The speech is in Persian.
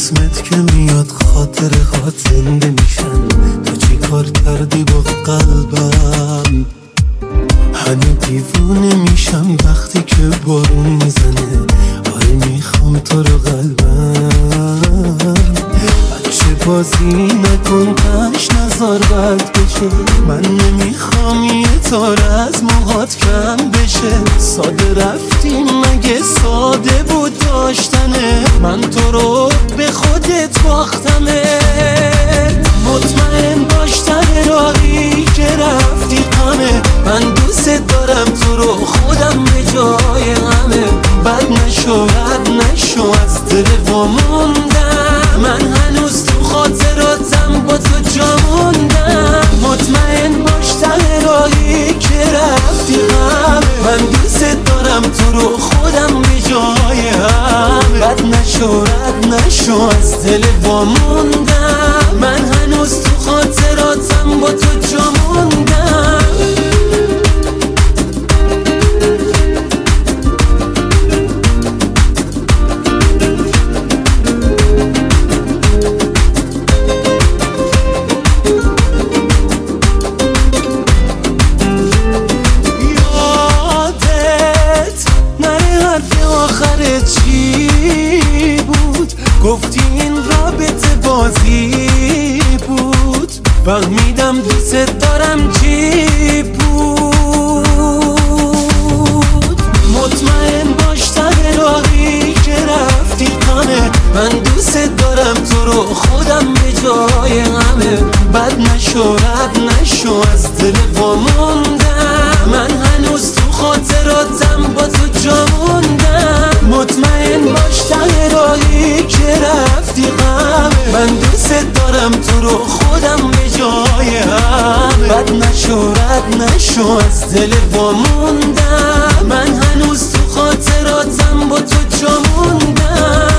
اسمت که میاد خاطره هات زنده میشن. تو چی کار کردی با قلبم؟ هنو دیوونه میشم وقتی که بارون میزنه. آره میخوام تو رو قلبم. بچه بازی نکن تش نزار بد بشه. من نمیخوام یه تار از موهات کم بشه. ساده رفتیم مگه ساده بود داشتنه؟ من تو رو به خودت باختمه. مطمئن باش ته راهی که رفتی غمه. من دوست دارم تو رو خودم به جای همه. بد نشو رد نشو از دل واموندم. من هنوز تو خاطراتم با تو جا موندم. مطمئن باش ته راهی که رفتی غمه. من دوست دارم تو رو خودم به جای همه. بد نشو رد نشو از دل واموندم. من هنوز تو خاطراتم با تو جا موندم. چی بود؟ گفتی این رابطه بازی بود. فهمیدم دوست دارم چی بود. مطمئن باش ته راهی که رفتی غمه. من دوست دارم تو رو خودم به جای همه. بد نشو رد نشو از دل واموندم. من هنوز تو خاطراتم با تو جا موندم. مطمئن باش ته راهی که رفتی غمه. من دوست دارم تو رو خودم به جای همه. بد نشو رد نشو از دل واموندم. من هنوز تو خاطراتم با تو جا موندم.